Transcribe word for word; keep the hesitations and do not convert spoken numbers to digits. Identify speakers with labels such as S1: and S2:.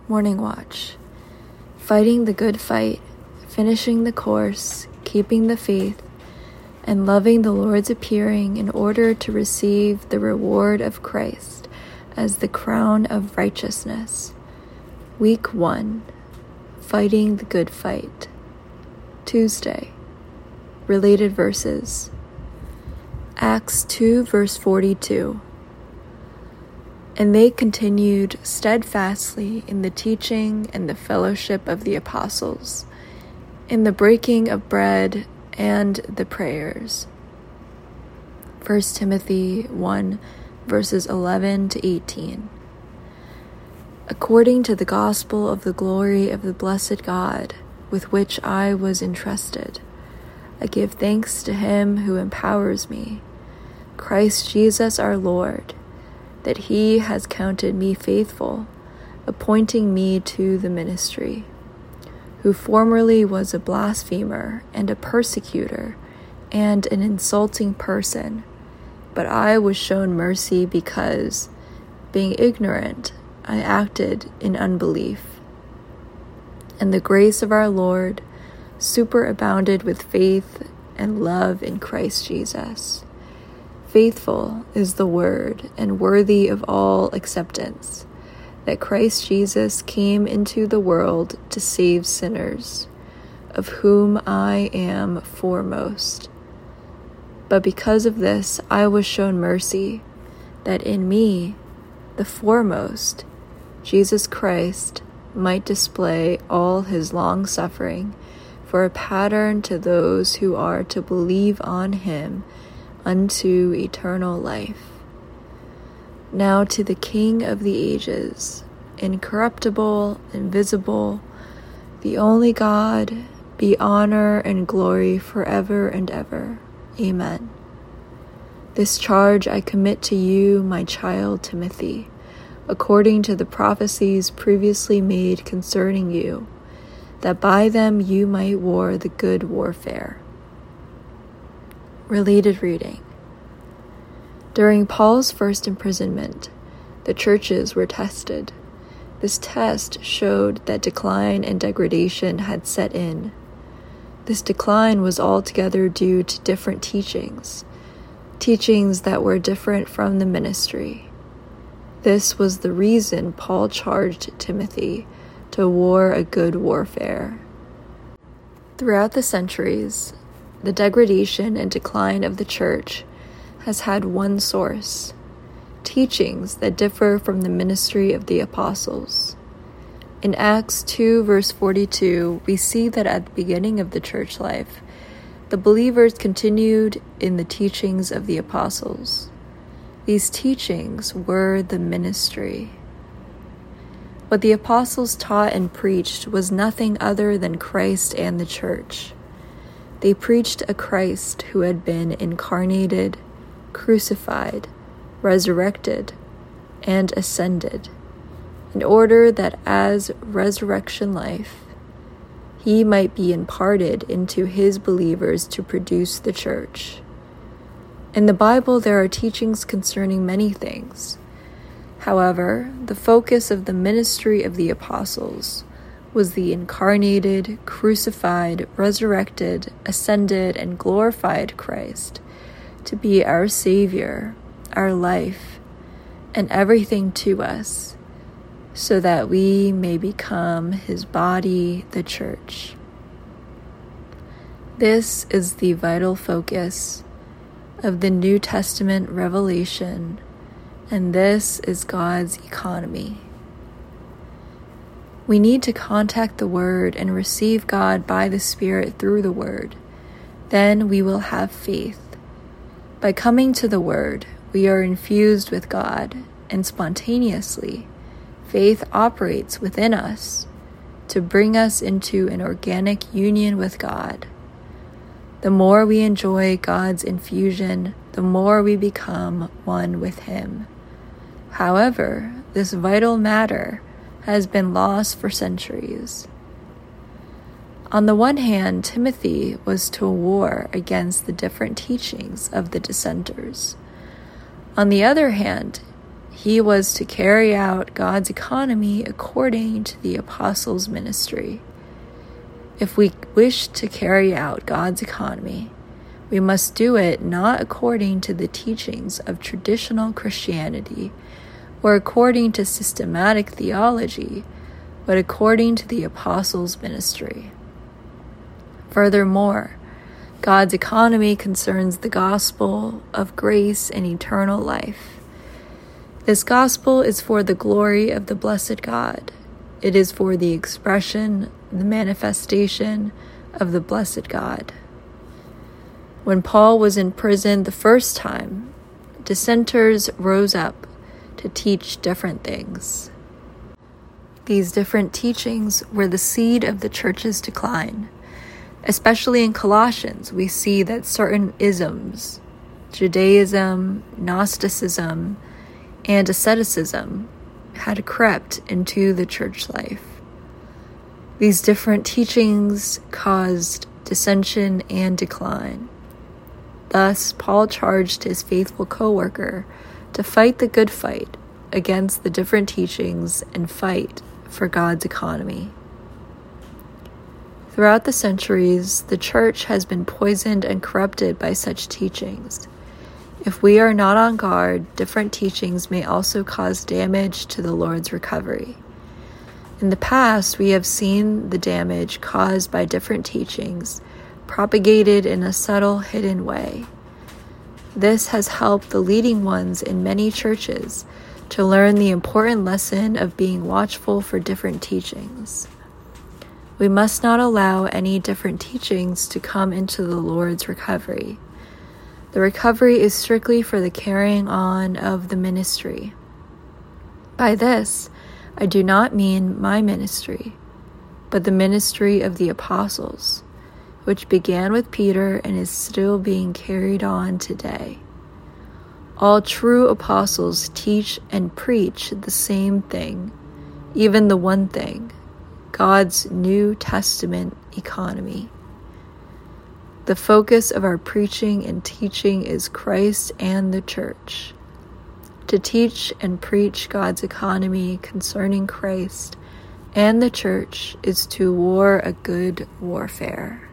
S1: Morning Watch. Fighting the good fight, finishing the course, keeping the faith, and loving the Lord's appearing in order to receive the reward of Christ as the crown of righteousness. Week one. Fighting the good fight. Tuesday. Related verses. Acts two verse forty-two. And they continued steadfastly in the teaching and the fellowship of the apostles, in the breaking of bread and the prayers. First Timothy one verses eleven to eighteen. According to the gospel of the glory of the blessed God, with which I was entrusted, I give thanks to him who empowers me, Christ Jesus our Lord, that he has counted me faithful, appointing me to the ministry, who formerly was a blasphemer and a persecutor and an insulting person, but I was shown mercy because, being ignorant, I acted in unbelief. And the grace of our Lord superabounded with faith and love in Christ Jesus. Faithful is the word and worthy of all acceptance, that Christ Jesus came into the world to save sinners, of whom I am foremost. But because of this I was shown mercy, that in me, the foremost, Jesus Christ might display all his long suffering for a pattern to those who are to believe on him unto eternal life. Now to the King of the ages, incorruptible, invisible, the only God, be honor and glory forever and ever. Amen. This charge I commit to you, my child Timothy, according to the prophecies previously made concerning you, that by them you might war the good warfare. Related reading. During Paul's first imprisonment, the churches were tested. This test showed that decline and degradation had set in. This decline was altogether due to different teachings, teachings that were different from the ministry. This was the reason Paul charged Timothy to war a good warfare. Throughout the centuries, the degradation and decline of the church has had one source: teachings that differ from the ministry of the apostles. In Acts two verse forty-two, we see that at the beginning of the church life, the believers continued in the teachings of the apostles. These teachings were the ministry. What the apostles taught and preached was nothing other than Christ and the church. They preached a Christ who had been incarnated, crucified, resurrected, and ascended, in order that as resurrection life, he might be imparted into his believers to produce the church. In the Bible, there are teachings concerning many things. However, the focus of the ministry of the apostles was the incarnated, crucified, resurrected, ascended, and glorified Christ to be our Savior, our life, and everything to us, so that we may become his body, the church. This is the vital focus of the New Testament revelation, and this is God's economy. We need to contact the Word and receive God by the Spirit through the Word. Then we will have faith. By coming to the Word, we are infused with God, and spontaneously, faith operates within us to bring us into an organic union with God. The more we enjoy God's infusion, the more we become one with him. However, this vital matter has been lost for centuries. On the one hand, Timothy was to war against the different teachings of the dissenters. On the other hand, He was to carry out God's economy according to the apostles' ministry. If we wish to carry out God's economy, we must do it not according to the teachings of traditional Christianity or according to systematic theology, but according to the apostles' ministry. Furthermore, God's economy concerns the gospel of grace and eternal life. This gospel is for the glory of the blessed God. It is for the expression, the manifestation of the blessed God. When Paul was in prison the first time, dissenters rose up to teach different things. These different teachings were the seed of the church's decline. Especially in Colossians, we see that certain isms, Judaism, Gnosticism, and asceticism, had crept into the church life. These different teachings caused dissension and decline. Thus, Paul charged his faithful co-worker to fight the good fight against the different teachings and fight for God's economy. Throughout the centuries, the church has been poisoned and corrupted by such teachings. If we are not on guard, different teachings may also cause damage to the Lord's recovery. In the past, we have seen the damage caused by different teachings propagated in a subtle, hidden way. This has helped the leading ones in many churches to learn the important lesson of being watchful for different teachings. We must not allow any different teachings to come into the Lord's recovery. The recovery is strictly for the carrying on of the ministry. By this, I do not mean my ministry, but the ministry of the apostles, which began with Peter and is still being carried on today. All true apostles teach and preach the same thing, even the one thing, God's New Testament economy. The focus of our preaching and teaching is Christ and the church. To teach and preach God's economy concerning Christ and the church is to war a good warfare.